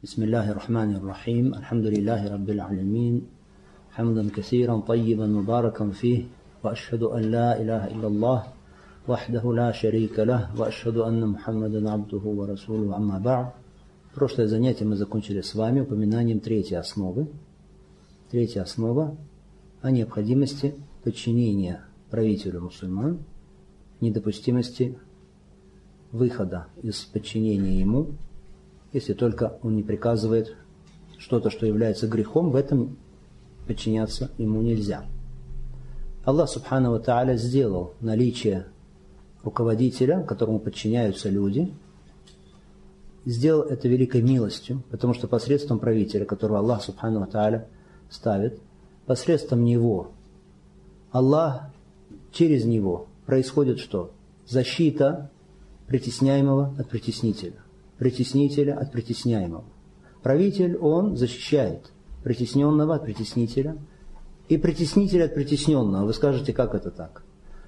بسم الله الرحمن الرحيم الحمد لله رب العالمين حمدا كثيرا طيبا مباركا فيه وأشهد أن لا إله إلا الله وحده لا شريك له وأشهد أن محمدا عبده ورسوله أما بعد. Прошлое занятие мы закончили с вами упоминанием третьей основы. Третья основа о необходимости подчинения правителю мусульман, недопустимости выхода из подчинения ему, если только он не приказывает что-то, что является грехом, в этом подчиняться ему нельзя. Аллах Субхану ва Тааля сделал наличие руководителя, которому подчиняются люди, сделал это великой милостью, потому что посредством правителя, которого Аллах Субхану ва Тааля ставит, посредством него Аллах, через него происходит что? Защита притесняемого от притеснителя, притеснителя от притесняемого. Правитель, он защищает притесненного от притеснителя и притеснителя от притесненного. Вы скажете, как это так?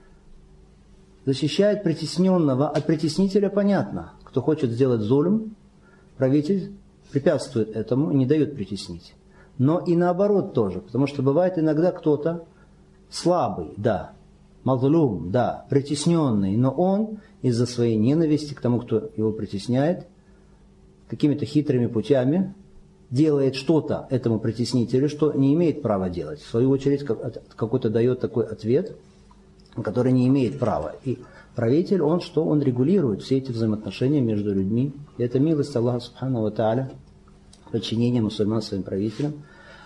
Защищает притесненного от притеснителя, понятно. Кто хочет сделать зулм, правитель препятствует этому, не дает притеснить. Но и наоборот тоже, потому что бывает иногда кто-то слабый, да, мазлум, да, притесненный, но он из-за своей ненависти к тому, кто его притесняет, какими-то хитрыми путями делает что-то этому притеснителю, что не имеет права делать. В свою очередь какой-то дает такой ответ, который не имеет права. И правитель, он что? Он регулирует все эти взаимоотношения между людьми. И это милость Аллаха Субхану ва Тааля, подчинение мусульман своим правителям.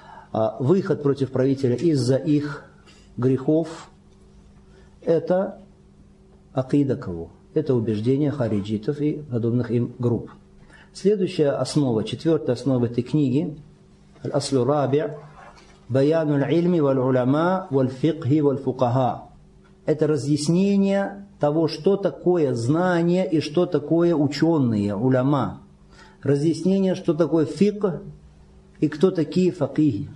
Выход против правителя из-за их грехов – это акида кого? Это убеждение хариджитов и подобных им групп. Следующая основа, четвертая основа этой книги, аль-аслу раби' баяну аль-ильми валь-уляма валь-фикхи валь-фукаха. Это разъяснение того, что такое знание и что такое ученые, уляма. Разъяснение, что такое фикх и кто такие факихи.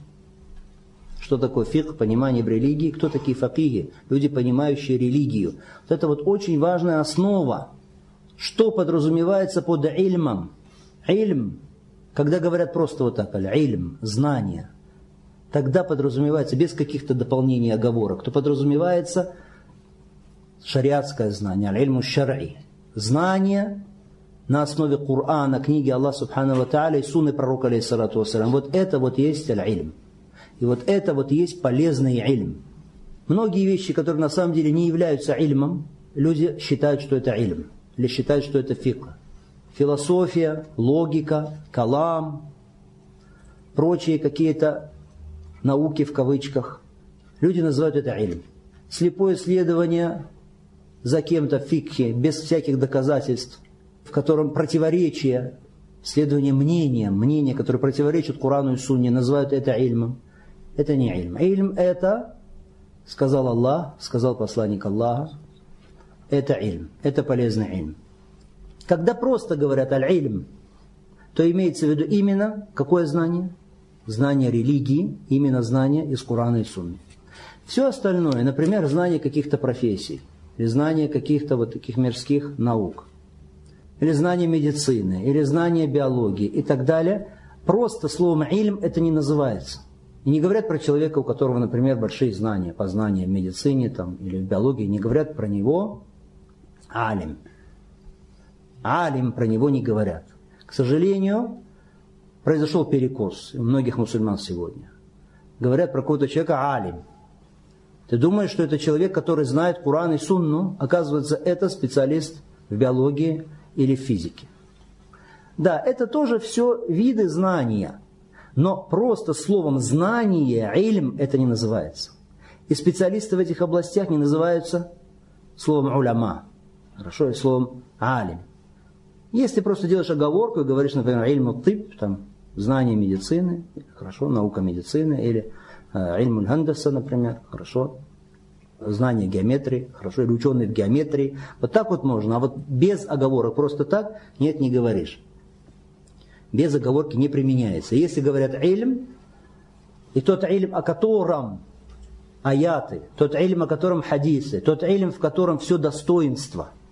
Что такое фикх, понимание в религии, кто такие факихи, люди, понимающие религию. Вот это вот очень важная основа. Что подразумевается под ильмом? Ильм, когда говорят просто вот так, ильм, знание, тогда подразумевается, без каких-то дополнений, оговорок, то подразумевается шариатское знание, аль-ильму шар'и, знание на основе Корана, книги Аллаха Субхану ва Тааля и сунны пророка алейхиссалату вассалям. Вот это вот есть аль-ильм. И вот это вот есть полезный ильм. Многие вещи, которые на самом деле не являются ильмом, люди считают, что это ильм, или считают, что это фикх. Философия, логика, калам, прочие какие-то науки в кавычках. Люди называют это ильм. Слепое следование за кем-то в фикхе, без всяких доказательств, в котором противоречие, следование мнения, которое противоречит Корану и Сунне, называют это ильмом. Это не ильм. Ильм это, сказал Аллах, сказал посланник Аллаха, это ильм, это полезный ильм. Когда просто говорят аль-ильм, то имеется в виду именно какое знание? Знание религии, именно знание из Корана и Сунны. Все остальное, например, знание каких-то профессий, или знание каких-то вот таких мирских наук, или знание медицины, или знание биологии и так далее, просто словом ильм это не называется. И не говорят про человека, у которого, например, большие знания, познания в медицине там, или в биологии, не говорят про него алим. Алим про него не говорят. К сожалению, произошел перекос у многих мусульман сегодня. Говорят про какого-то человека алим. Ты думаешь, что это человек, который знает Коран и Сунну, оказывается, это специалист в биологии или в физике. Да, это тоже все виды знания. Но просто словом знание, ильм, это не называется. И специалисты в этих областях не называются словом уляма. Хорошо, и словом алим. Если просто делаешь оговорку и говоришь, например, ильму тиб, там, знание медицины, хорошо, наука медицины, или ильму хандаса, например, хорошо, знание геометрии, хорошо, или ученый в геометрии, вот так вот можно, а вот без оговорок просто так, нет, не говоришь. Без оговорки не применяется. Если говорят ильм, и тот ильм, о котором аяты, тот ильм, о котором хадисы, тот ильм, в котором все достоинство,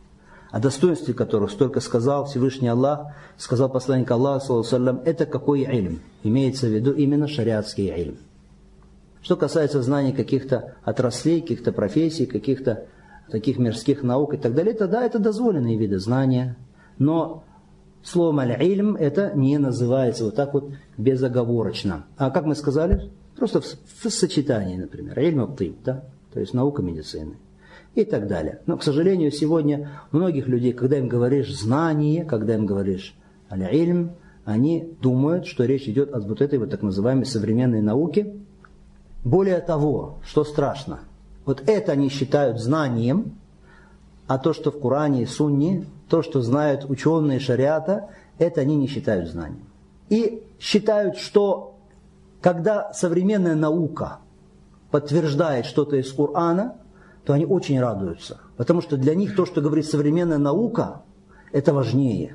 о достоинстве которых столько сказал Всевышний Аллах, сказал посланник Аллаха, саллаллаху алейхи ва саллям, это какой ильм? Имеется в виду именно шариатский ильм. Что касается знаний каких-то отраслей, каких-то профессий, каких-то таких мирских наук и так далее, это да, это дозволенные виды знания. Но словом аль-ильм это не называется вот так вот безоговорочно. А как мы сказали, просто в сочетании, например, ильм ат-тиб, да, то есть наука медицины и так далее. Но, к сожалению, сегодня многих людей, когда им говоришь знание, когда им говоришь аль-ильм, они думают, что речь идет о вот этой вот так называемой современной науке. Более того, что страшно, вот это они считают знанием, а то, что в Коране и Сунне, то, что знают ученые шариата, это они не считают знанием. И считают, что когда современная наука подтверждает что-то из Корана, то они очень радуются. Потому что для них то, что говорит современная наука, это важнее.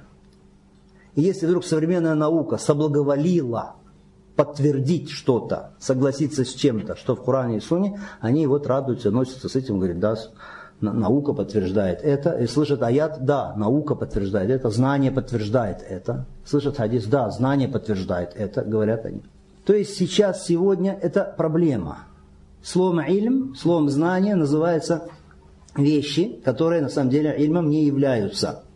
И если вдруг современная наука соблаговолила подтвердить что-то, согласиться с чем-то, что в Коране и Сунне, они вот радуются, носятся с этим, говорят, да, наука подтверждает это. И слышат аят, да, наука подтверждает это, знание подтверждает это. Слышат хадис, да, знание подтверждает это, говорят они. То есть сейчас, сегодня это проблема. Словом ильм, словом знание называются вещи, которые на самом деле ильмом не являются.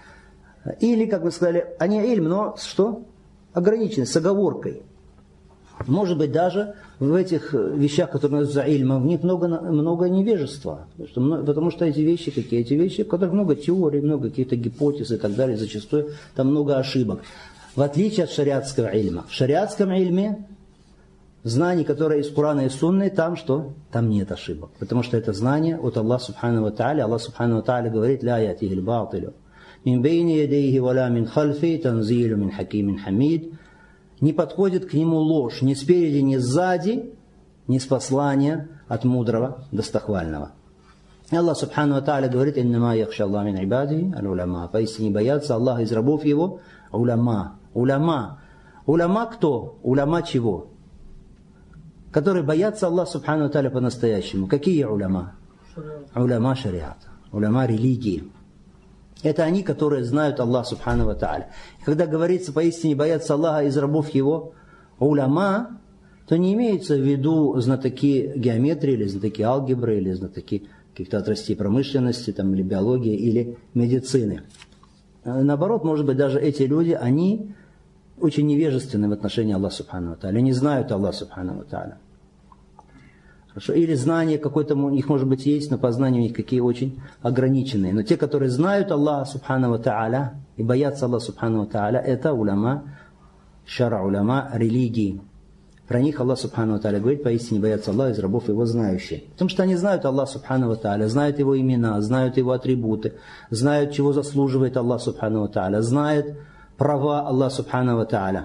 Или, как вы сказали, они ильм, но что? Ограничены, с оговоркой. Может быть, даже в этих вещах, которые называются ильмом, в них много невежества. Потому что эти вещи, какие эти вещи, в которых много теорий, много каких-то гипотез и так далее, зачастую там много ошибок. В отличие от шариатского ильма. В шариатском ильме знание, которое из Корана и Сунны, там что? Там нет ошибок. Потому что это знание от Аллаха Субхану ва Тааля. Аллах Субхану ва Тааля говорит, «Ля ятихи л-баатилю, мин бейни ядейхи валя мин хальфи, танзилю мин хакимин хамид». Не подходит к нему ложь ни спереди, ни сзади, ни с послания от мудрого, достохвального. Аллах Субхану ва Тааля говорит, «Иннама яхша Аллах мин ибадихи аль-уляма». Поистине боятся Аллаха из рабов его уляма. Уляма. Уляма кто? Уляма чего? Которые боятся Аллаха Субхану ва Тааля по-настоящему. Какие уляма? Уляма шариата. Уляма религии. Это они, которые знают Аллаха Субхану ва Тааля. Когда говорится, поистине боятся Аллаха из рабов его уляма, то не имеется в виду знатоки геометрии, или знатоки алгебры, или знатоки каких-то отраслей промышленности, там, или биологии, или медицины. Наоборот, может быть, даже эти люди, они очень невежественны в отношении Аллаха Субхану ва Тааля, не знают Аллаха Субхану ва Тааля. Хорошо. Или знание какое-то у них, может быть, есть, но познания у них какие очень ограниченные. Но те, которые знают Аллаха Субхану ва Тааля и боятся Аллаха Субхану ва Тааля, это уляма шара, уляма религии. Про них Аллах Субхану ва Тааля говорит, поистине боятся Аллаха из рабов его знающие. Потому что они знают Аллаха Субхану ва Тааля, знают его имена, знают его атрибуты, знают, чего заслуживает Аллах Субхану ва Тааля, знают права Аллаха Субхану ва Тааля.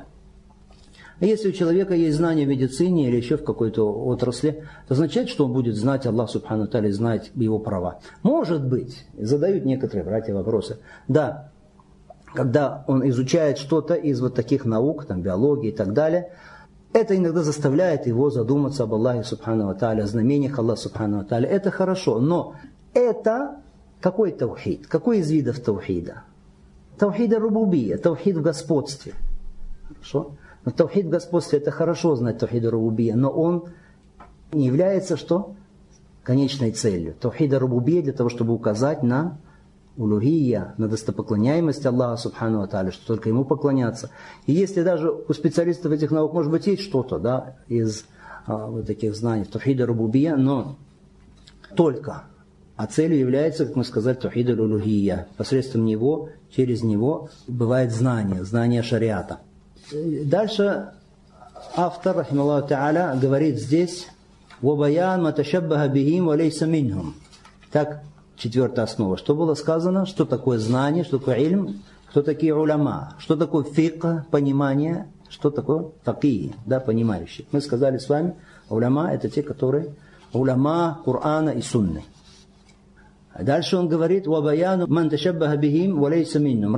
А если у человека есть знания в медицине или еще в какой-то отрасли, то означает, что он будет знать Аллах Субхану ва Тааля, знать его права. Может быть, задают некоторые братья вопросы. Да, когда он изучает что-то из вот таких наук, там, биологии и так далее, это иногда заставляет его задуматься об Аллахе Субхану ва Тааля, о знамениях Аллаха Субхану ва Тааля. Это хорошо, но это какой таухид? Какой из видов таухида? Таухид ар-рубубия, таухид в господстве. Хорошо? Но таухид в господстве, это хорошо знать таухид ар-рубубия, но он не является что? Конечной целью. Таухид ар-рубубия для того, чтобы указать на улухия, на достопоклоняемость Аллаха Субхану ва Тааля, что только Ему поклоняться. И если даже у специалистов этих наук, может быть, есть что-то, да, из вот таких знаний, таухид ар-рубубия, но только. А целью является, как мы сказали, таухид ар-улухия. Посредством него, через него бывает знание шариата. Дальше автор, рахималлаху та'аля, говорит здесь «Вабаян маташаббаха бихим валейса минхум». Так, четвертая основа. Что было сказано? Что такое знание, что такое ильм, кто такие уляма, что такое фикх, понимание, что такое такии, да, понимающие. Мы сказали с вами, уляма это те, которые уляма Корана и Сунны. А дальше он говорит «Вабаян маташаббаха бихим валейса минхум».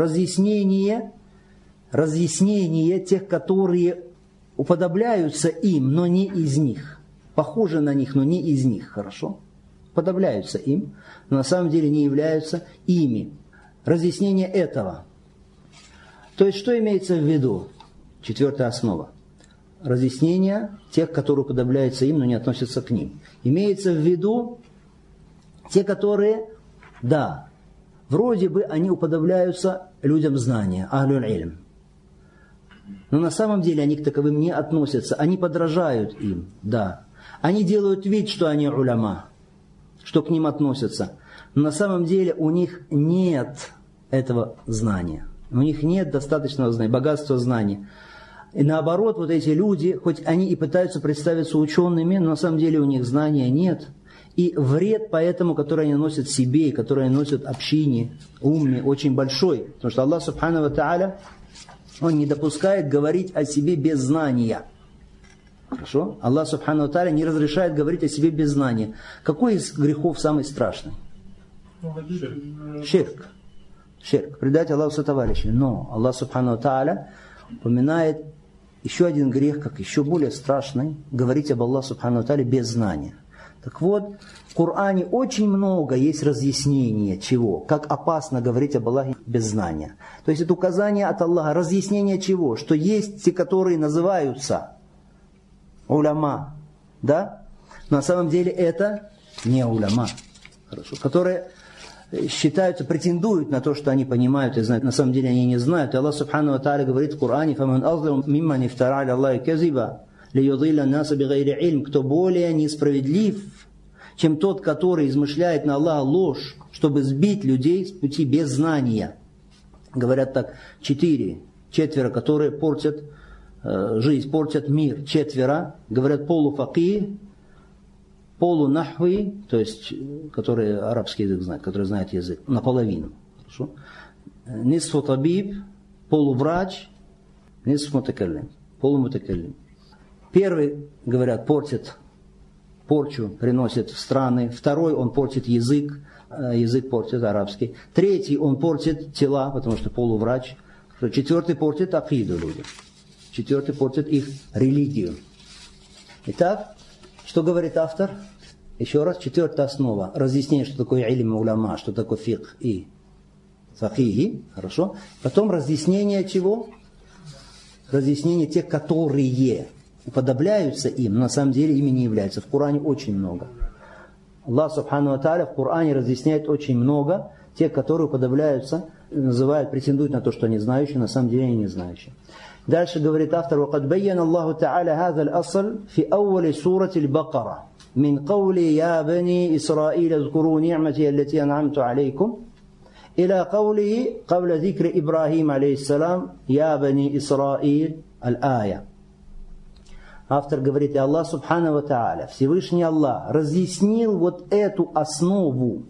Разъяснение тех, которые уподобляются им, но не из них. Похожи на них, но не из них. Хорошо? Уподобляются им, но на самом деле не являются ими. разъяснение этого. То есть, что имеется в виду? Четвертая основа. Разъяснение тех, которые уподобляются им, но не относятся к ним. Имеется в виду те, которые, да, вроде бы они уподобляются людям знания, ахлюль илм. Но на самом деле они к таковым не относятся. Они подражают им, да. Они делают вид, что они уляма, что к ним относятся. Но на самом деле у них нет этого знания. У них нет достаточного знания, богатства знаний. И наоборот, вот эти люди, хоть они и пытаются представиться учеными, но на самом деле у них знания нет. И вред поэтому, который они носят себе, который они носят общине, умме, очень большой. Потому что Аллах Субхану ва Тааля, Он не допускает говорить о себе без знания. Хорошо? Аллах Субхану ва Тааля не разрешает говорить о себе без знания. Какой из грехов самый страшный? Ширк. Ширк. Предать Аллаху сотоварища. Но Аллах Субхану ва Тааля упоминает еще один грех, как еще более страшный, говорить об Аллахе Субхану ва Тааля без знания. Так вот, в Коране очень много есть разъяснения чего, как опасно говорить об Аллахе без знания. То есть это указание от Аллаха, разъяснение чего, что есть те, которые называются уляма, да? Но на самом деле это не уляма, хорошо, которые считаются, претендуют на то, что они понимают и знают. На самом деле они не знают. И Аллах Субхану ва Тааля говорит в Коране: «Фаман азлам мимман ифтара аля Аллахи казиба лиюдилля наса бигайри илм». Кто более несправедлив, чем тот, который измышляет на Аллаха ложь, чтобы сбить людей с пути без знания. Говорят так, четверо, которые портят жизнь, портят мир. Четверо, говорят, полуфакih, полунахви, то есть, которые арабский язык знают, которые знают язык, наполовину. Хорошо? Нисфу табиб, полуврач, нисфу мутакаллим, полумутакаллим. Первый, говорят, портит, порчу приносит в страны. Второй, он портит язык, язык портит арабский. Третий, он портит тела, потому что полуврач. Четвертый портит акиду людям. Четвертый портит их религию. Итак, что говорит автор? Еще раз, четвертая основа. Разъяснение, что такое илм уляма, что такое фикх и факихи. Хорошо. Потом разъяснение чего? Разъяснение тех, которые уподобляются им, но на самом деле ими не являются. В Коране очень много. Аллах Субхану ва Тааля в Коране разъясняет очень много тех, которые уподобляются, называют, претендуют на то, что они знающие, на самом деле они не знающие. Дальше говорит автор: وَقَدْ بَيَّنَ اللَّهُ تَعَالَى هَذَا الْأَصْلِ فِي أَوَّلِ سُورَةِ الْبَقَرَةِ مِنْ قَوْلِ يَا بَنِي إِسْرَائِيلَ اذْكُرُوا نِعْمَتِيَ الَّتِي أَنْعَمْتُ عَلَيْكُمْ إِلَى قَوْلِهِ قَبْلَ ذِكْرِ إِبْرَاهِيمَ عليه السلام يَا بَنِي إِسْرَائِيلَ الآية. Автор говорит: и Аллах Субхану ва Тааля, Всевышний Аллах, разъяснил вот эту основу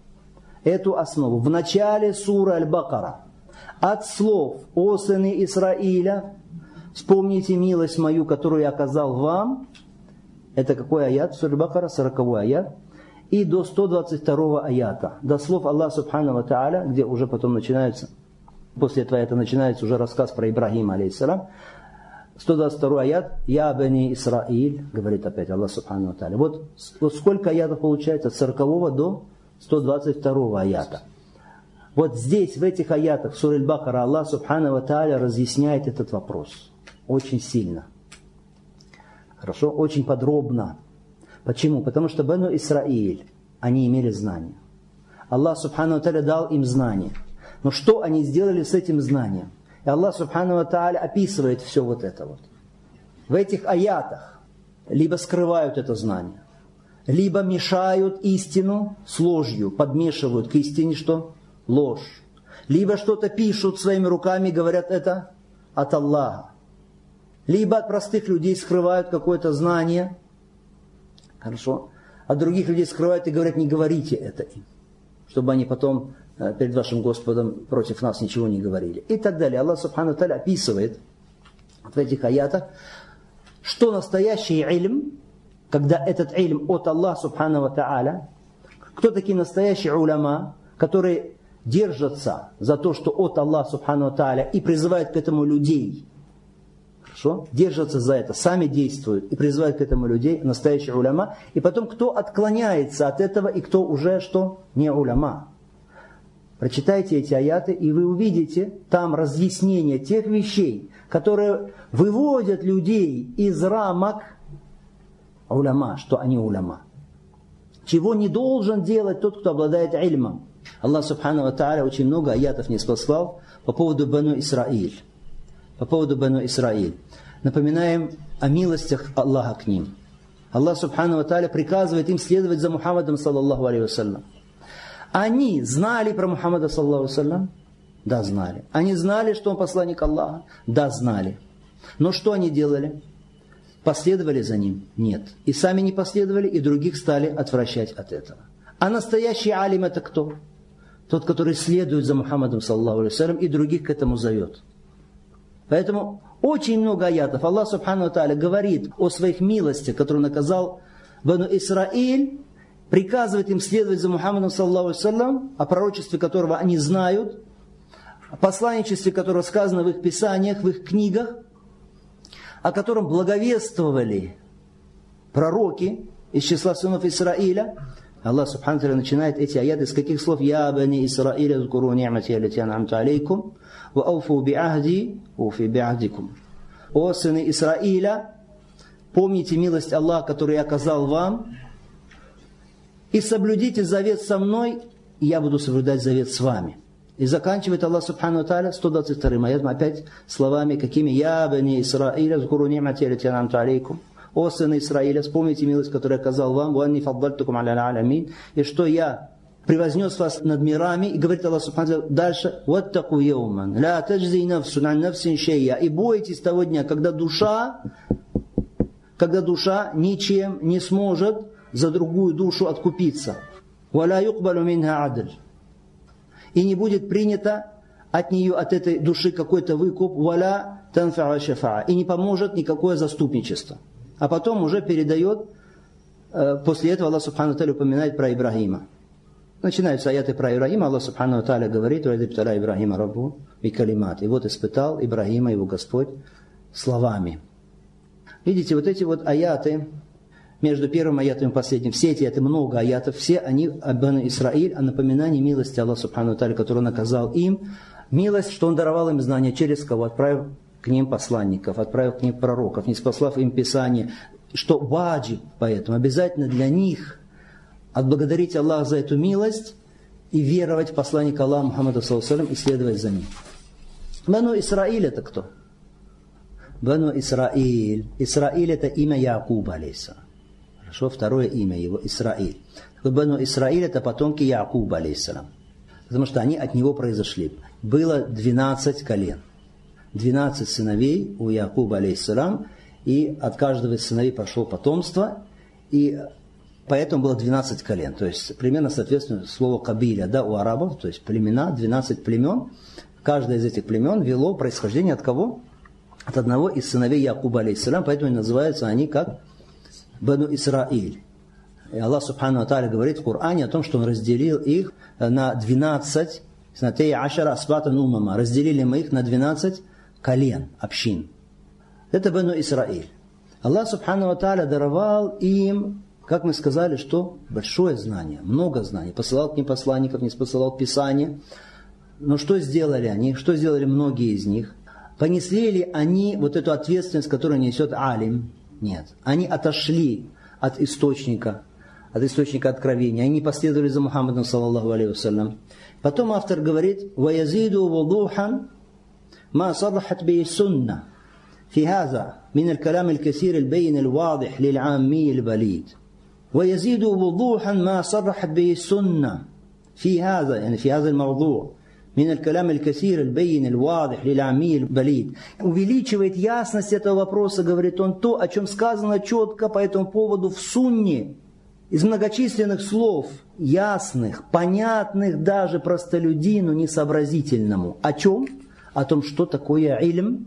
в начале суры Аль-Бакара. От слов: «О сыны Исраиля, вспомните милость мою, которую я оказал вам». Это какой аят? Сура Аль-Бакара, 40-й аят. И до 122 аята. До слов Аллаха Субхану ва Тааля, где уже потом начинается, после этого аята начинается уже рассказ про Ибрахима, алейхиссалам. 122 аят. «Я бани Исраиль», говорит опять Аллах Субхану ва Тааля. Вот сколько аятов получается? От 40 до 122 аята. Вот здесь, в этих аятах, в суре Аль-Бакара, Аллах Субхану ва Тааля разъясняет этот вопрос. Очень сильно. Хорошо? Очень подробно. Почему? Потому что Бану Исраиль, они имели знания. Аллах Субхану ва Тааля дал им знания. Но что они сделали с этим знанием? И Аллах Субхану ва Тааля описывает все вот это вот. В этих аятах либо скрывают это знание, либо мешают истину с ложью, подмешивают к истине что? Ложь. Либо что-то пишут своими руками, говорят, это от Аллаха. Либо от простых людей скрывают какое-то знание. Хорошо. От других людей скрывают и говорят: не говорите это им. Чтобы они потом перед вашим Господом против нас ничего не говорили. И так далее. Аллах Субхану ва Тааля описывает в этих аятах, что настоящий илм, когда этот илм от Аллаха Субхану ва Тааля, кто такие настоящие уляма, которые держатся за то, что от Аллаха Субхану ва Тааля, и призывают к этому людей. Хорошо? Держатся за это, сами действуют и призывают к этому людей, настоящие уляма. И потом, кто отклоняется от этого и кто уже что? Не уляма. Прочитайте эти аяты, и вы увидите там разъяснение тех вещей, которые выводят людей из рамок уляма, что они уляма. Чего не должен делать тот, кто обладает ильмом. Аллах Субхану ва Тааля очень много аятов не спаслал по поводу Бану Исраиль. По поводу Бану Исраиль. Напоминаем о милостях Аллаха к ним. Аллах Субхану ва Тааля приказывает им следовать за Мухаммадом саллаллаху алейхи вассалям. Они знали про Мухаммада саллаллаху алейхи вассалям? Да, знали. Они знали, что он посланник Аллаха? Да, знали. Но что они делали? Последовали за ним? Нет. И сами не последовали, и других стали отвращать от этого. А настоящий алим это кто? Тот, который следует за Мухаммадом саллаллаху алейхи вассалям и других к этому зовет. Поэтому очень много аятов. Аллах Субхану ва Тааля говорит о своих милостях, которые наказал Бану Исраиль, приказывает им следовать за Мухаммадом саллаллаху алейхи вассалям, о пророчестве которого они знают, о посланничестве, которое сказано в их писаниях, в их книгах, о котором благовествовали пророки из числа сынов Исраиля. Аллах Субхану ва Тааля начинает эти аяты с каких слов? «Я бани Исраиля, зкуру ни'мати аллати ан'амту алейкум, ва ауфу би'ахди, уфи би'ахдикум». О сыны Исраиля, помните милость Аллаха, которую я оказал вам, и соблюдите завет со мной, и я буду соблюдать завет с вами. И заканчивает Аллах Субхану ва Тааля 122 аятом опять словами какими? «Я бани Исраиля, зкуру ни'мати аллати ан'амту алейкум». О сыны Израиля, вспомните милость, которую я оказал вам, «Ванни фаддальтукум аля алямин», и что я превознес вас над мирами, и говорит Аллах Субхану ва Тааля дальше: «Ваттаку яуман, ла таджзи нафсун ан нафсин шейя», и бойтесь того дня, когда душа ничем не сможет за другую душу откупиться. «Валя юкбалу минха адль», и не будет принято от нее, от этой души какой-то выкуп, «валя танфа'а шафа'a», и не поможет никакое заступничество. А потом уже передает, после этого Аллах Субхану ва Тааля упоминает про Ибрагима. Начинаются аяты про Ибрагима, Аллах Субхану ва Тааля говорит: «Ва идибталя Ибрагима раббу бикалимат». И вот испытал Ибрагима его Господь словами. Видите, вот эти вот аяты, между первым аятом и последним, все эти аяты, много аятов, все они об Бану Исраиль, о напоминании милости Аллаха Субхану ва Тааля, который наказал им. Милость, что Он даровал им знания, через кого? Отправив к ним посланников, отправив к ним пророков, не спаслав им Писание, что ваджиб, поэтому обязательно для них отблагодарить Аллаха за эту милость и веровать в посланника Аллаха Мухаммада саллаллаху алейхи ва саллям и следовать за ним. Бану Исраиль это кто? Бану Исраиль. Исраиль это имя Якуба алейхиссалям. Хорошо, второе имя его Исраиль. Бану Исраиль это потомки Якуба алейхиссалям. Потому что они от него произошли. Было 12 колен. 12 сыновей у Якуба алейхиссалям, и от каждого из сыновей пошло потомство, и поэтому было 12 колен. То есть примерно соответственно слову кабиля, да, у арабов, то есть племена, 12 племен. Каждое из этих племен вело происхождение от кого? От одного из сыновей Якуба алейхиссалям, поэтому называются они как Бану Исраиль. И Аллах Субхану ва Тааля говорит в Коране о том, что Он разделил их на 12, разделили мы их на 12 колен, общин. Это Бану Исраиль. Аллах Субхану ва Тааля даровал им, как мы сказали, что большое знание, много знаний. Посылал к ним посланников, не посылал Писание. Но что сделали они? Что сделали многие из них? Понесли ли они вот эту ответственность, которую несет алим? Нет. Они отошли от источника откровения. Они не последовали за Мухаммадом саллаллаху алейхи вассалям. Потом автор говорит: «Ваязиду вудухан ما صرحت به السنة في هذا من الكلام الكثير البين الواضح للعامي البليد ويزيد وضوحا ما صرحت به السنة في هذا يعني في هذا الموضوع من الكلام الكثير البين الواضح للعامي البليد». Увеличивает ясность этого вопроса, говорит он, то, о чем сказано четко по этому поводу в сунне, из многочисленных слов, ясных, понятных даже простолюдину несообразительному. О чем? О том, что такое илм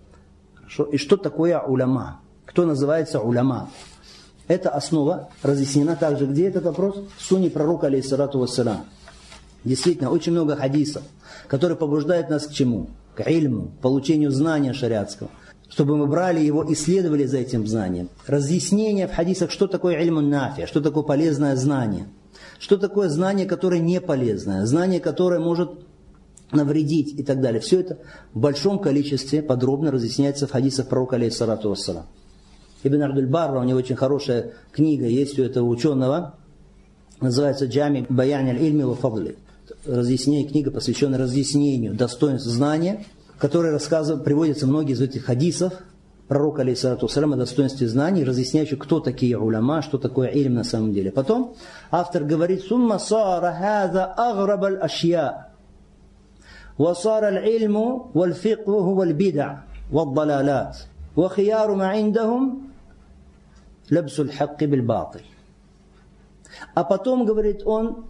и что такое уляма. Кто называется уляма. Эта основа разъяснена также. Где этот вопрос? В сунне пророка алейхиссалату вассалям. Действительно, очень много хадисов, которые побуждают нас к чему? К ильму, получению знания шариатского. Чтобы мы брали его и следовали за этим знанием. Разъяснение в хадисах, что такое ильмун нафи, что такое полезное знание. Что такое знание, которое не полезное, знание, которое может навредить и так далее. Все это в большом количестве подробно разъясняется в хадисах пророка алейхиссалату вассалам. Ибн Абдуль-Барра, у него очень хорошая книга есть у этого ученого, называется «Джами Баян аль-Ильми ва Фадли». Разъяснение, книга, посвященная разъяснению достоинств знания, которая приводятся многие из этих хадисов пророка алейхиссалату вассалам о достоинстве знаний, разъясняющих, кто такие уляма, что такое ильм на самом деле. Потом автор говорит: «Сумма сара хаза аграб аль-ашья». وصار العلم والفقه هو البدع والضلالات وخيار ما عندهم لبس الحق بالباطل. А потом, говорит он,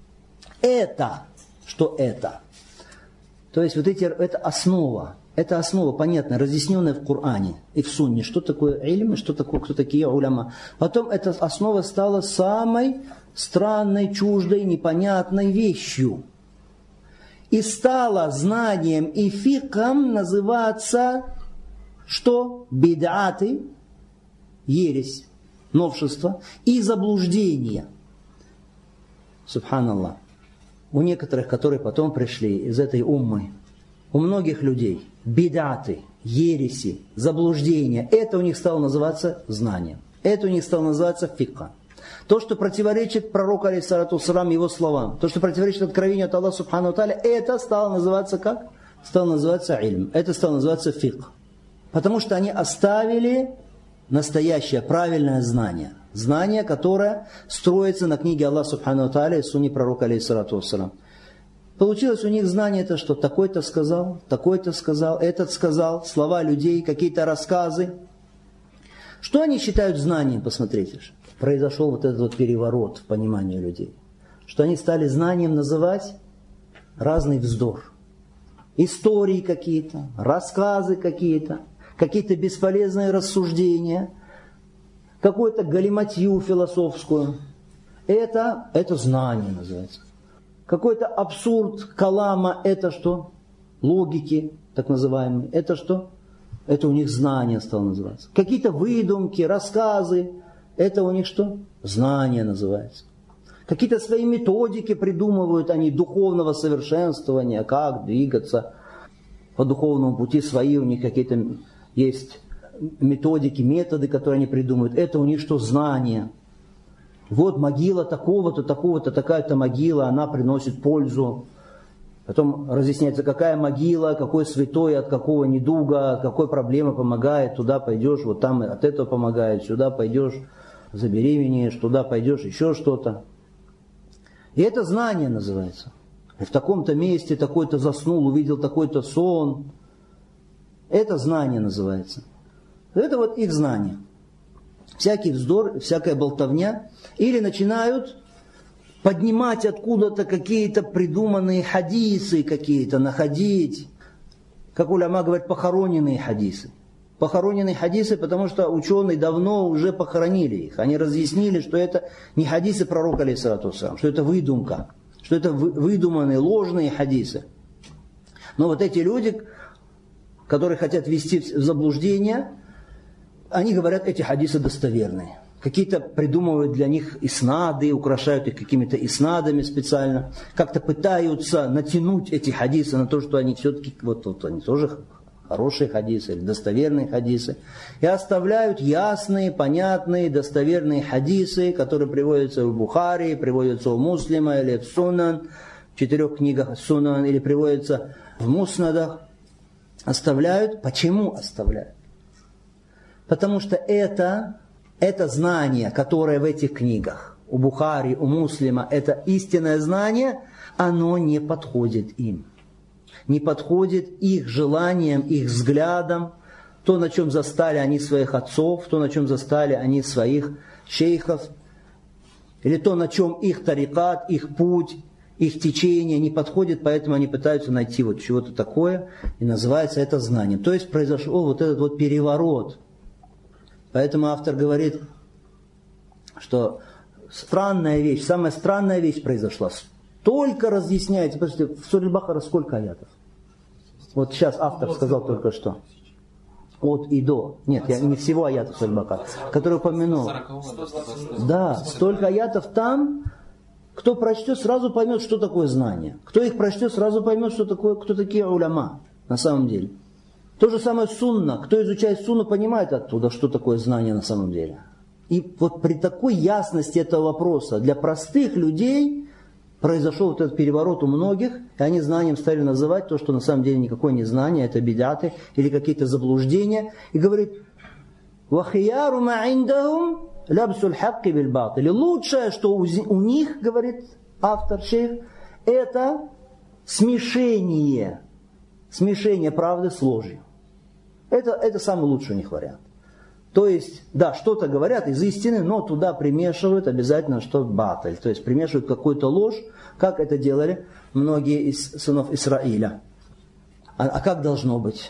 что это? То есть вот это основа, понятно, разъясненная в Коране и в Сунне, что такое ильм, кто такие уляма. Потом эта основа стала самой странной, чуждой, непонятной вещью. И стало знанием и фиком называться что? Бид'аты, ересь, новшество и заблуждение. Субханаллах. У некоторых, которые потом пришли из этой уммы, у многих людей бид'аты, ереси, заблуждения, это у них стало называться знанием. Это у них стало называться фиком. То, что противоречит пророку алейхиссалату вассалам, его словам, то, что противоречит откровению от Аллаха субхану ва тааля, это стало называться как? Стало называться ильм. Это стало называться фикх. Потому что они оставили настоящее, правильное знание. Знание, которое строится на книге Аллаха субхану ва тааля и сунне пророка алейхиссалату вассалам. Получилось у них знание это, что такой-то сказал, этот сказал, слова людей, какие-то рассказы. Что они считают знанием, посмотрите же. Произошел вот этот вот переворот в понимании людей. Что они стали знанием называть разный вздор. Истории какие-то, рассказы какие-то бесполезные рассуждения, какую-то галиматью философскую. Это знание называется. Какой-то абсурд калама, это что? Логики, так называемые. Это что? Это у них знание стало называться. Какие-то выдумки, рассказы. Это у них что? Знание называется. Какие-то свои методики придумывают они духовного совершенствования, как двигаться по духовному пути, свои у них какие-то есть методики, методы, которые они придумывают. Это у них что? Знание. Вот могила такого-то, такая-то могила, она приносит пользу. Потом разъясняется, какая могила, какой святой, от какого недуга, от какой проблемы помогает, туда пойдешь, вот там от этого помогает, сюда пойдешь, забеременеешь, туда пойдешь, еще что-то. И это знание называется. И в таком-то месте такой-то заснул, увидел такой-то сон. Это знание называется. Это вот их знание. Всякий вздор, всякая болтовня. Или начинают поднимать откуда-то какие-то придуманные хадисы какие-то, находить. Как уляма говорят, похороненные хадисы. Похороненные хадисы, потому что ученые давно уже похоронили их. Они разъяснили, что это не хадисы пророка, алейхиссалату вассалам, что это выдумка, что это выдуманные, ложные хадисы. Но вот эти люди, которые хотят ввести в заблуждение, они говорят, эти хадисы достоверные. Какие-то придумывают для них иснады, украшают их какими-то иснадами специально. Как-то пытаются натянуть эти хадисы на то, что они все-таки, вот они тоже хорошие хадисы или достоверные хадисы. И оставляют ясные, понятные, достоверные хадисы, которые приводятся в Бухари, приводятся у Муслима или в Сунан, в 4 книгах Сунан, или приводятся в Муснадах. Оставляют. Почему оставляют? Потому что это знание, которое в этих книгах, у Бухари, у Муслима, это истинное знание, оно не подходит им. Не подходит их желаниям, их взглядам, то, на чем застали они своих отцов, то, на чем застали они своих шейхов, или то, на чем их тарикат, их путь, их течение не подходит, поэтому они пытаются найти вот чего-то такое, и называется это знанием. То есть произошел вот этот вот переворот. Поэтому автор говорит, что странная вещь, самая странная вещь произошла. Только разъясняется, посмотрите, в суре Аль-Бакара сколько аятов? Вот сейчас автор сказал только что. От и до. Нет, я не всего аятов в суре Аль-Бакара, который упомянул. Да, столько аятов там, Кто прочтет, сразу поймет, что такое знание. Кто их прочтет, сразу поймет, что такое, кто такие уляма на самом деле. То же самое сунна. Кто изучает сунну, понимает оттуда, что такое знание на самом деле. И вот при такой ясности этого вопроса для простых людей произошел вот этот переворот у многих, и они знанием стали называть то, что на самом деле никакое не знание, это бидаты или какие-то заблуждения. И говорит, «Вахияру ма индахум лябсуль хакки биль батили». Лучшее, что у них, говорит автор, шейх, это смешение правды с ложью. Это самый лучший у них вариант. То есть, да, что-то говорят из истины, но туда примешивают обязательно что-то баталь. То есть примешивают какую-то ложь, как это делали многие из сынов Исраиля. А как должно быть?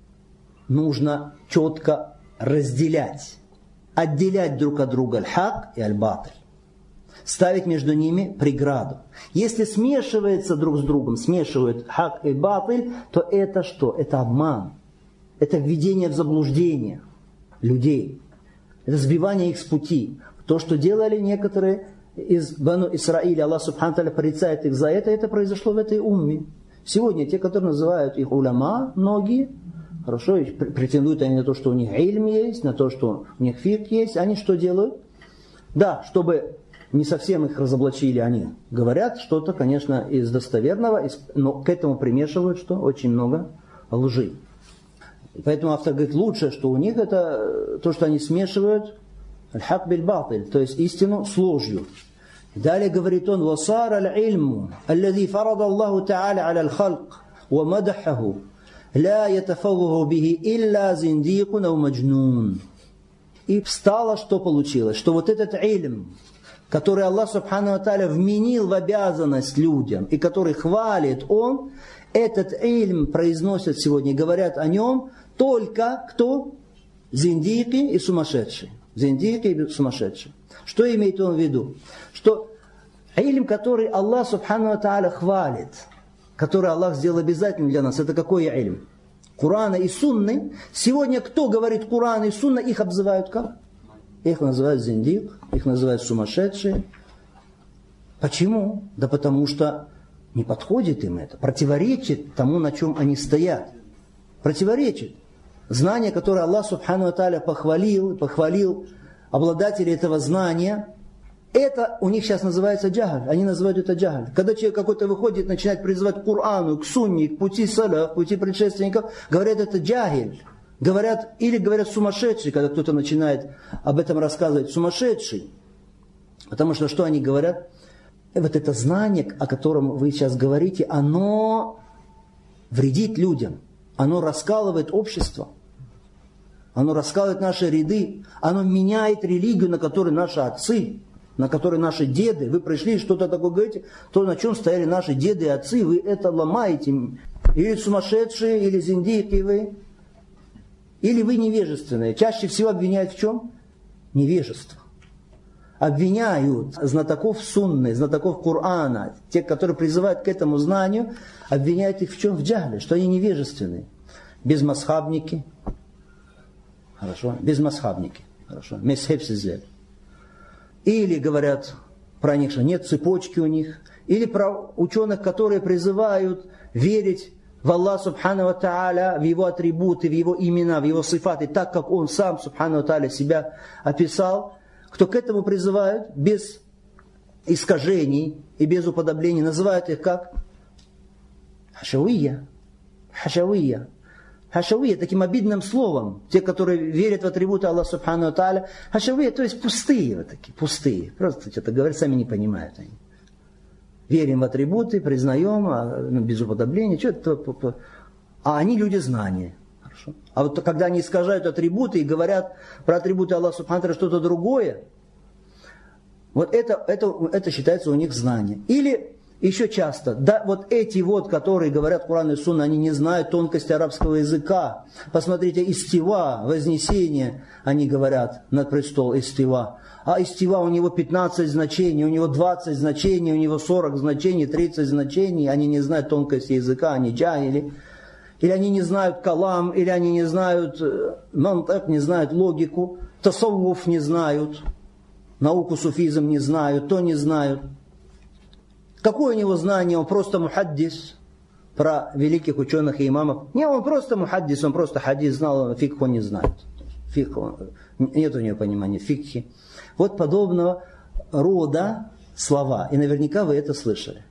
Нужно четко разделять, отделять друг от друга аль-хак и аль-баталь. Ставить между ними преграду. Если смешивается друг с другом, смешивают хак и баталь, то это что? Это обман. Это введение в заблуждение людей. Это сбивание их с пути. То, что делали некоторые из Бану Исраиля, Аллах Субхану Тааля порицает их за это произошло в этой умме. Сегодня те, которые называют их уляма, многие, хорошо, и претендуют они на то, что у них ильм есть, на то, что у них фикх есть, они что делают? Да, чтобы не совсем их разоблачили, они говорят что-то, конечно, из достоверного, но к этому примешивают что? Очень много лжи. Поэтому автор говорит, лучшее, что у них, это то, что они смешивают аль-хак биль-батиль, то есть истину с ложью. Далее говорит он, «Васар аль-ильму, аллади фарада Аллаху та'аля аля аль-халк, ва мадахаху, ла ятафавуху бихи илля зиндикун ау маджнун». И встало, что получилось, что вот этот ильм, который Аллах Субхану ва Тааля вменил в обязанность людям, и который хвалит он, этот ильм произносят сегодня, говорят о нем только кто? Зиндики и сумасшедшие. Зиндики и сумасшедшие. Что имеет он в виду? Что ильм, который Аллах Субхану ва Тааля хвалит, который Аллах сделал обязательным для нас, это какой ильм? Курана и Сунны. Сегодня кто говорит Куран и Сунна, их обзывают как? Их называют зиндик, их называют сумасшедшие. Почему? Да потому что не подходит им это, противоречит тому, на чем они стоят. Противоречит. Знание, которое Аллах Субхану ва Тааля похвалил обладателей этого знания, это у них сейчас называется джахаль. Они называют это джахаль. Когда человек какой-то выходит, начинает призывать к Корану, к Сунне, к пути салаф, к пути предшественников, говорят, это джахиль. Говорят сумасшедший, когда кто-то начинает об этом рассказывать, сумасшедший. Потому что они говорят? Вот это знание, о котором вы сейчас говорите, оно вредит людям. Оно раскалывает общество. Оно раскалывает наши ряды. Оно меняет религию, на которой наши отцы, на которой наши деды. Вы пришли и что-то такое говорите, то, на чем стояли наши деды и отцы, вы это ломаете. Или сумасшедшие, или зиндики вы. Или вы невежественные. Чаще всего обвиняют в чем? Невежество. Обвиняют знатоков сунны, знатоков Корана, те, которые призывают к этому знанию, обвиняют их в чем? В джахле, что они невежественные. Безмазхабники. Хорошо? Безмазхабники. Хорошо? Месхебсизлет. Или говорят про них, что нет цепочки у них. Или про ученых, которые призывают верить в Аллах Субхану ва Тааля, в Его атрибуты, в Его имена, в Его сифаты, так как Он сам, Субхану ва Тааля, себя описал. Кто к этому призывают, без искажений и без уподоблений, называют их как? Хашавия. Хашавия. Хашавия, таким обидным словом. Те, которые верят в атрибуты Аллаха Субхану ва Тааля. Хашавия, то есть пустые вот такие, пустые. Просто что-то говорят, сами не понимают они. Верим в атрибуты, признаем, без уподобления. А они люди знания. Хорошо. А вот когда они искажают атрибуты и говорят про атрибуты Аллаха Субхану ва Тааля что-то другое, вот это считается у них знание. Или еще часто, да, вот эти вот, которые говорят Куран и Сунна, они не знают тонкости арабского языка. Посмотрите, истива, вознесение, они говорят над престол, истива. А истива у него 15 значений, у него 20 значений, у него 40 значений, 30 значений. Они не знают тонкости языка, они джахили. Или они не знают калам, или они не знают мантак, не знают логику, тасаввуф не знают, науку суфизм не знают, то не знают. Какое у него знание? Он просто мухаддис про великих ученых и имамов. Не, он просто мухаддис, он просто хадис знал, фикх он не знает. Нет у него понимания фикхи. Вот подобного рода слова. И наверняка вы это слышали.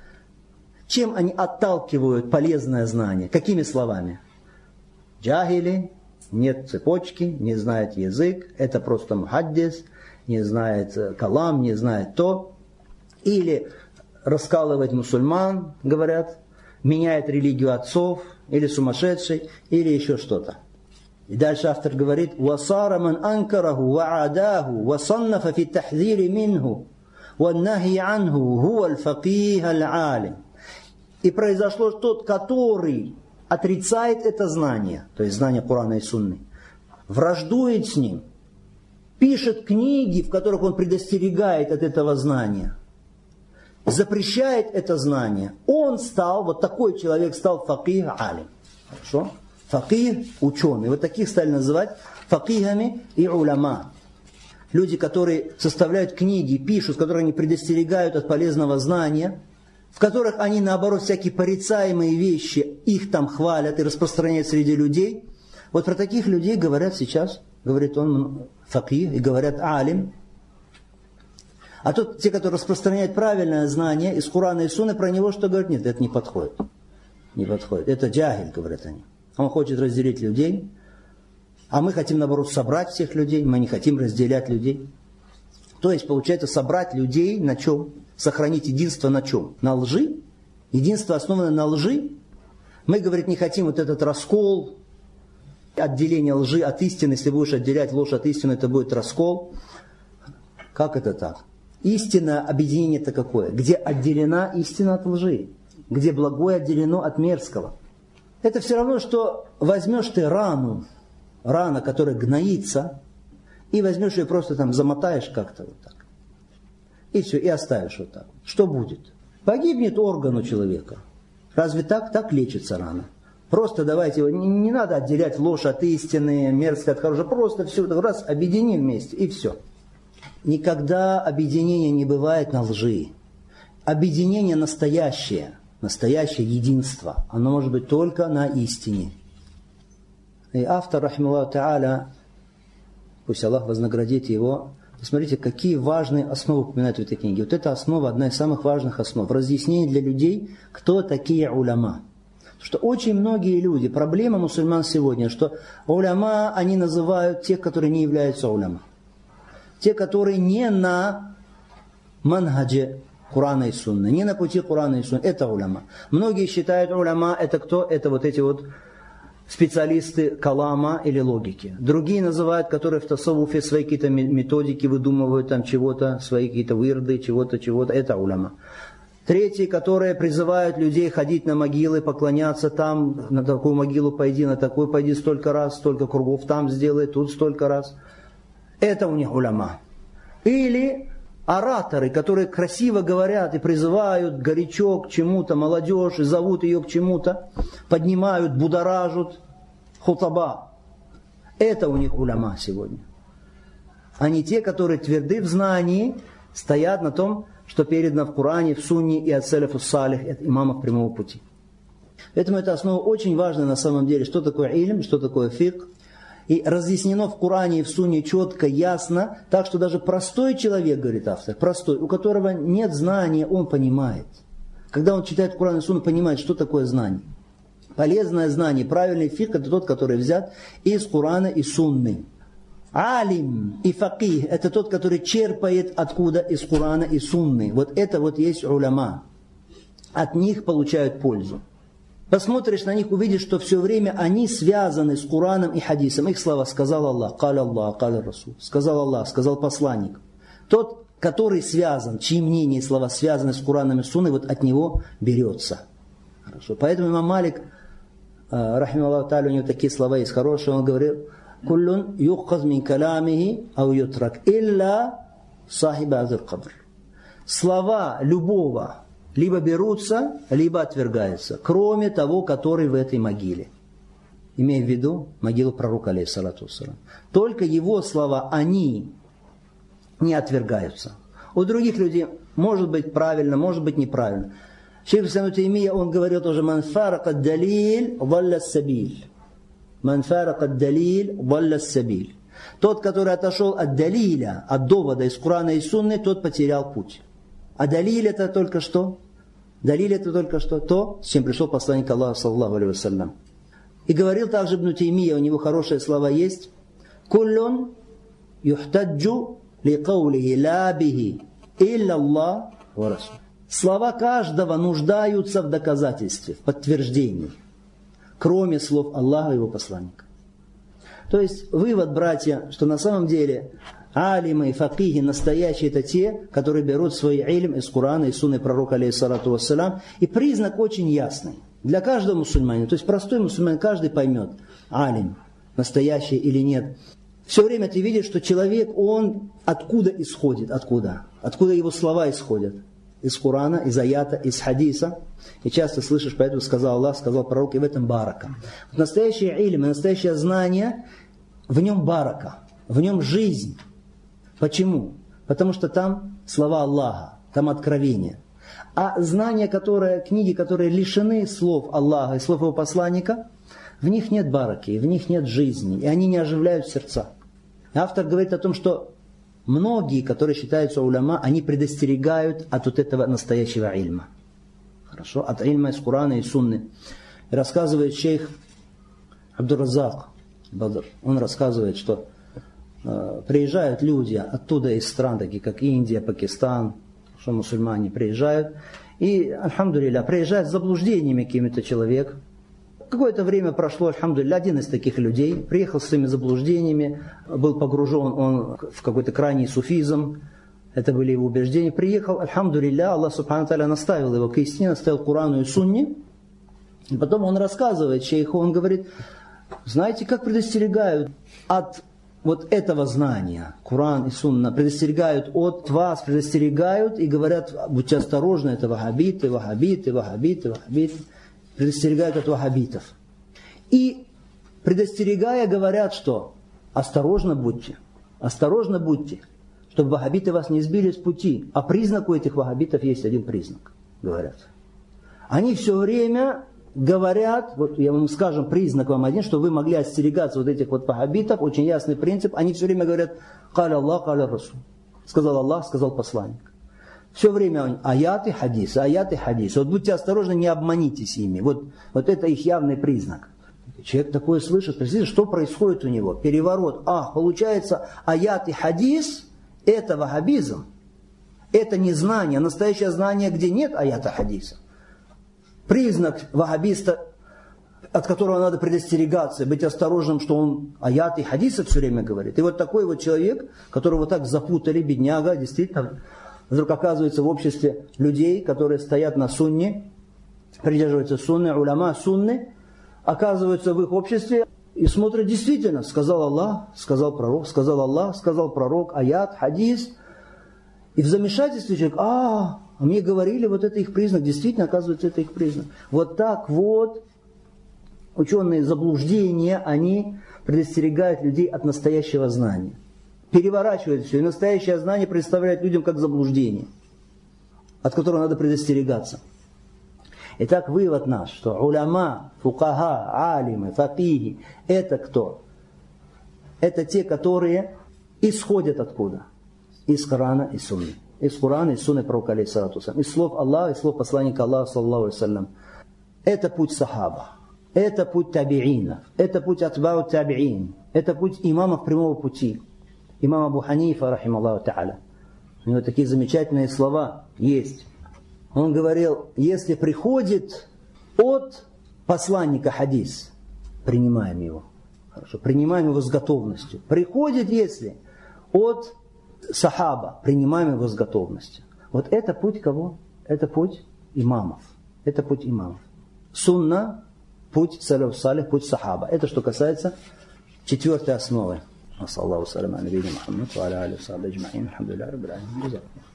Чем они отталкивают полезное знание? Какими словами? Джахили, нет цепочки, не знает язык, это просто мухаддис, не знает калам, не знает то. Или раскалывать мусульман, говорят, меняет религию отцов, или сумасшедший, или еще что-то. И дальше автор говорит: «Васара ман анкараху ва адаху ва саннафа фи тахзири минху ва нахи анху хуа аль-факих аль-алим». И произошло, что тот, который отрицает это знание, то есть знание Корана и Сунны, враждует с ним, пишет книги, в которых он предостерегает от этого знания, запрещает это знание, он стал, вот такой человек стал факих алим. Хорошо? Факих – ученый. Вот таких стали называть факихами и уляма. Люди, которые составляют книги, пишут, в которых они предостерегают от полезного знания, в которых они, наоборот, всякие порицаемые вещи, их там хвалят и распространяют среди людей. Вот про таких людей говорят сейчас, говорит он, факих, и говорят алим. А тут те, которые распространяют правильное знание из Корана и Сунны, про него что говорят? Нет, это не подходит. Не подходит. Это джахиль, говорят они. Он хочет разделить людей, а мы хотим, наоборот, собрать всех людей, мы не хотим разделять людей. То есть, получается, собрать людей на чем? Сохранить единство на чем? На лжи? Единство основано на лжи? Мы, говорит, не хотим вот этот раскол, отделение лжи от истины. Если будешь отделять ложь от истины, это будет раскол. Как это так? Истина, объединение это какое? Где отделена истина от лжи? Где благое отделено от мерзкого? Это все равно, что возьмешь ты рана, которая гноится, и возьмешь ее просто там замотаешь как-то вот так. И все, и оставишь вот так. Что будет? Погибнет орган у человека. Разве так? Так лечится рана. Просто давайте его, не надо отделять ложь от истины, мерзкое от хорошего. Просто все раз объединим вместе, и все. Никогда объединение не бывает на лжи. Объединение настоящее единство, оно может быть только на истине. И автор, рахималлаху та'аля, пусть Аллах вознаградит его, посмотрите, какие важные основы упоминают в этой книге. Вот эта основа одна из самых важных основ. Разъяснение для людей, кто такие уляма. Потому что очень многие люди, проблема мусульман сегодня, что уляма, они называют тех, которые не являются уляма. Те, которые не на манхадже Корана и Сунны, не на пути Корана и Сунны, это уляма. Многие считают уляма, это кто? Это вот эти вот специалисты калама или логики. Другие называют, которые в тасаввуфе свои какие-то методики выдумывают, там чего-то, свои какие-то вирды, чего-то, это уляма. Третьи, которые призывают людей ходить на могилы, поклоняться там, на такую могилу пойди, на такую пойди столько раз, столько кругов там сделай, тут столько раз. Это у них уляма. Или ораторы, которые красиво говорят и призывают горячо к чему-то молодежь, и зовут ее к чему-то, поднимают, будоражат, хутаба. Это у них уляма сегодня. Они те, которые тверды в знании, стоят на том, что передано в Коране, в Сунне и от салафу салих, от имамов прямого пути. Поэтому эта основа очень важна на самом деле. Что такое илм, что такое фикх. И разъяснено в Коране и в Сунне четко, ясно, так что даже простой человек, говорит автор, простой, у которого нет знания, он понимает. Когда он читает Коран и Сунну, понимает, что такое знание. Полезное знание, правильный фикх, это тот, который взят из Корана и Сунны. Алим и факих, это тот, который черпает откуда из Корана и Сунны. Вот это вот есть уляма. От них получают пользу. Посмотришь на них, увидишь, что все время они связаны с Кораном и хадисом. Их слова сказал Аллах, каля Аллах, каля Расул. Сказал Аллах, сказал посланник. Тот, который связан, чьи мнения и слова связаны с Кораном и Сунной, вот от него берется. Хорошо. Поэтому имам Малик, рахималлаху та'аля, у него такие слова есть хорошие, он говорил: «Куллун юхаз мин калямихи ау ютрак, илля сахиба азир кабр». Слова любого либо берутся, либо отвергаются, кроме того, который в этой могиле. Имея в виду могилу пророка, алейхиссалату вассалам. Только его слова, они не отвергаются. У других людей может быть правильно, может быть неправильно. Шейх ибн Таймия, он говорил тоже: «Ман фарака далиль, валля сабиль». «Ман фарака далиль, валля сабиль». Тот, который отошел от далиля, от довода из Корана и Сунны, тот потерял путь. А далиль это только что? Далиль это только что? То, с чем пришел посланник Аллаха, саллаллаху алейхи вассалям. И говорил также Ибн Таймия, у него хорошие слова есть: «Куллун юхтаджу ли каулихи ла бихи илля Аллах ва расул». Слова каждого нуждаются в доказательстве, в подтверждении, кроме слов Аллаха и его посланника. То есть вывод, братья, что на самом деле алимы и факихи настоящие — это те, которые берут свой илм из Корана и Сунны пророка, алейхиссалату вассалям. И признак очень ясный для каждого мусульманина. То есть простой мусульманин, каждый поймет, алим настоящий или нет. Все время ты видишь, что человек, он откуда исходит, откуда его слова исходят. Из Корана, из аята, из хадиса. И часто слышишь, поэтому сказал Аллах, сказал пророк, и в этом барака. Настоящее илм, настоящее знание, в нем барака, в нем жизнь. Почему? Потому что там слова Аллаха, там откровение. А знания, книги, которые лишены слов Аллаха и слов его посланника, в них нет бараки, в них нет жизни, и они не оживляют сердца. Автор говорит о том, что многие, которые считаются уляма, они предостерегают от вот этого настоящего ильма. Хорошо? От ильма из Корана и Сунны. И рассказывает шейх Абдур-Раззак Бадр. Он рассказывает, что приезжают люди оттуда из стран, такие как Индия, Пакистан, что мусульмане приезжают. И, альхамдулилля, приезжает с заблуждениями каким-то человек. Какое-то время прошло, альхамдулилля, один из таких людей приехал с своими заблуждениями, был погружен он в какой-то крайний суфизм, это были его убеждения. Приехал, альхамдулилля, Аллах субхану тааля наставил его к истине, наставил Корану и Сунне. И потом он рассказывает шейху, он говорит: знаете, как предостерегают от вот этого знания, Коран и Сунна, предостерегают от вас, предостерегают и говорят: будьте осторожны, это ваххабиты, ваххабиты, ваххабиты, ваххабиты. Предостерегают от ваххабитов. И предостерегая говорят, что осторожно будьте, чтобы ваххабиты вас не сбили с пути. А признак у этих ваххабитов есть один признак, говорят. Они все время говорят, вот я вам скажем признак вам один, что вы могли остерегаться вот этих вот ваххабитов, очень ясный принцип. Они все время говорят: «Каля Аллах, каля Расул». Сказал Аллах, сказал посланник. Все время аяты, хадисы, аяты, хадисы. Вот будьте осторожны, не обманитесь ими. Вот это их явный признак. Человек такое слышит, представляете, что происходит у него? Переворот. Получается, аят и хадис — это ваххабизм. Это не знание, настоящее знание, где нет аята хадиса. Признак ваххабиста, от которого надо предостерегаться, быть осторожным, что он аяты и хадисы все время говорит. И вот такой вот человек, которого так запутали, бедняга, действительно, вдруг оказывается в обществе людей, которые стоят на сунне, придерживаются сунны, уляма сунны, оказываются в их обществе и смотрят: действительно, сказал Аллах, сказал пророк, сказал Аллах, сказал пророк, аят, хадис. И в замешательстве человек: мне говорили, вот это их признак, действительно, оказывается, это их признак. Вот так вот ученые заблуждения, они предостерегают людей от настоящего знания. Переворачивает все. И настоящее знание представляет людям как заблуждение, от которого надо предостерегаться. Итак, вывод наш, что уляма, фукаха, алимы, факихи — это кто? Это те, которые исходят откуда? Из Корана и Сунны. Из Корана и Сунны пророка, алейхиссалату вассалям. Из слов Аллаха, из слов посланника Аллаха, саллаллаху алейхи вассалям. Это путь сахаба. Это путь табиинов. Это путь атбау табиин. Это путь имамов прямого пути. Имам Абу Ханифа, рахималлаху та'аля. У него такие замечательные слова есть. Он говорил: если приходит от посланника хадис, принимаем его. Хорошо, принимаем его с готовностью. Приходит, если от сахаба, принимаем его с готовностью. Вот это путь кого? Это путь имамов. Это путь имамов. Сунна, путь салаф салих, путь сахаба. Это что касается четвертой основы. وصلى الله وسلم على نبينا محمد وعلى اله وصحبه اجمعين الحمد لله رب العالمين.